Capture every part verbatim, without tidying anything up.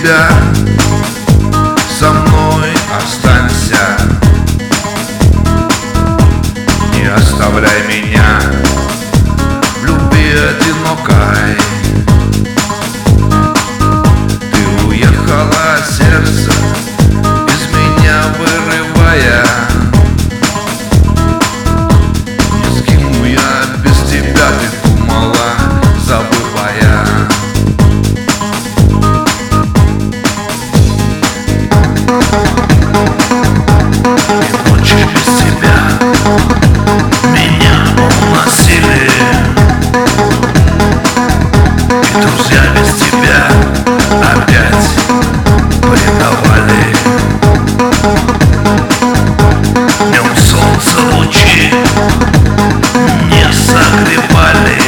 тебя, со мной останься. Не оставляй меня в любви одинокой. Ты уехала, сердце из меня вырывая. Не сгину я без тебя, ты думала, забывая. И ночи без тебя меня уносили, и друзья без тебя опять предавали. Днем солнца лучи не согревали,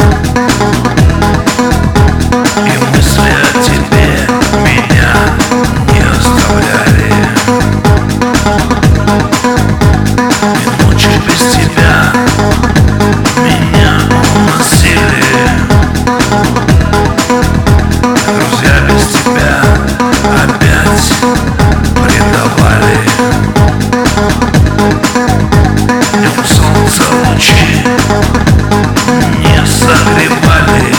и мысли о тебе меня не оставляли. И ночи без тебя меня уносили, друзья без тебя опять предавали. Днем солнца лучи не согревали,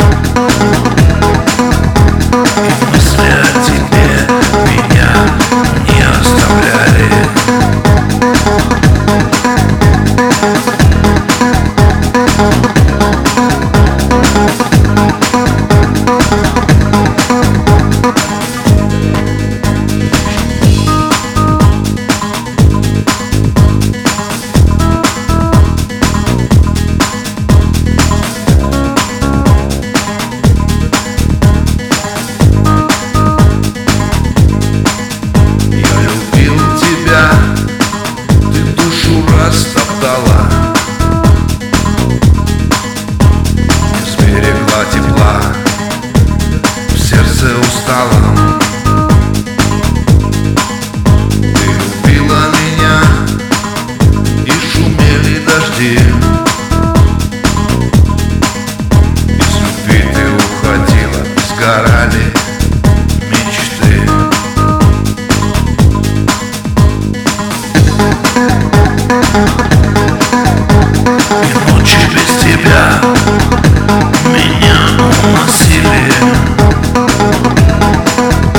и мысли о тебе меня не оставляли. Растоптала, не сберегла тепла в сердце усталом. Ты любила меня, и шумели дожди. Из любви ты уходила, и сгорали мечты. И ночи без тебя меня уносили,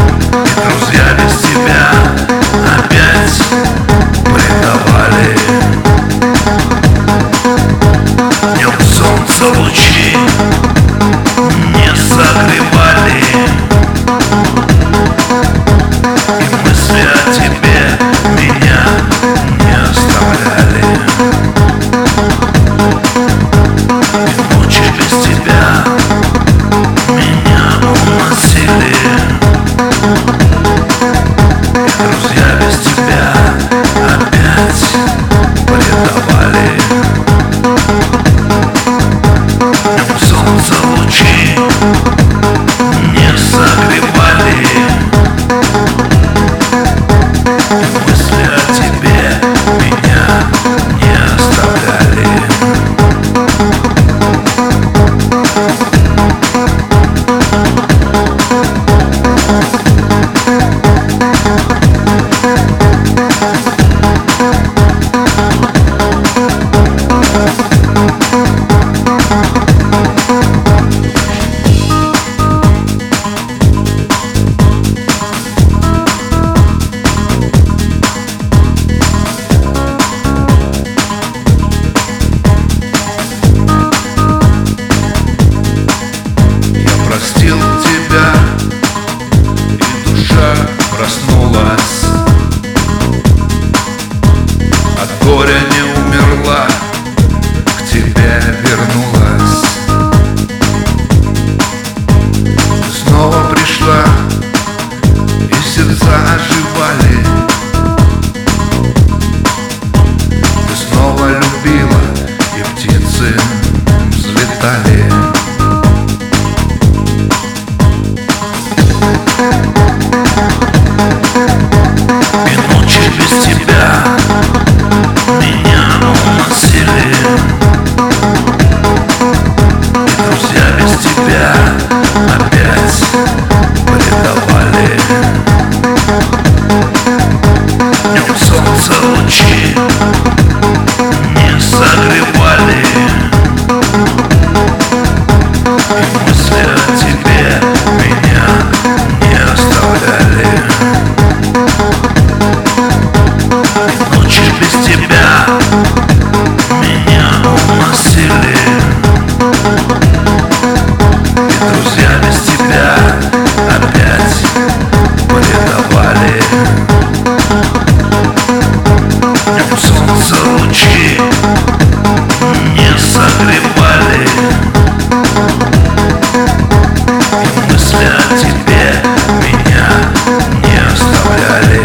тебе меня не оставляли.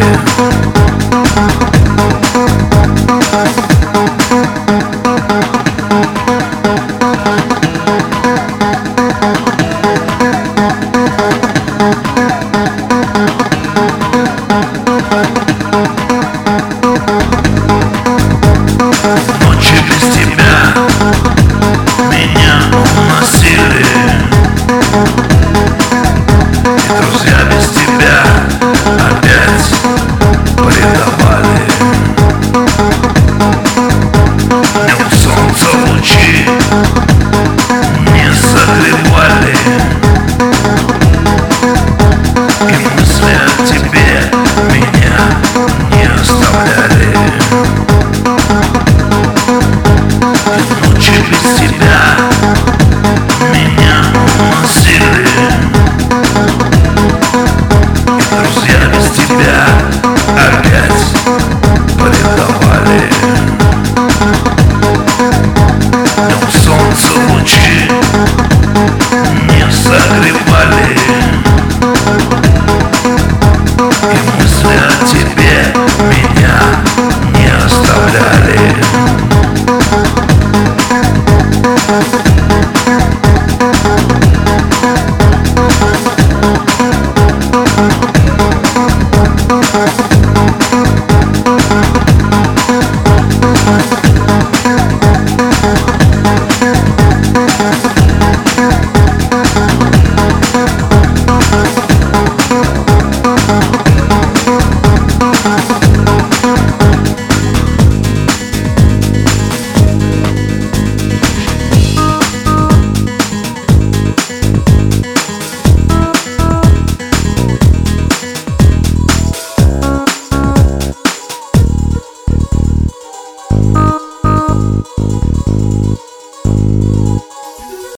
Ночи без тебя меня уносили, и друзья без тебя опять предавали. Днем солнца лучи не согревали, и мысли о тебе меня не оставляли.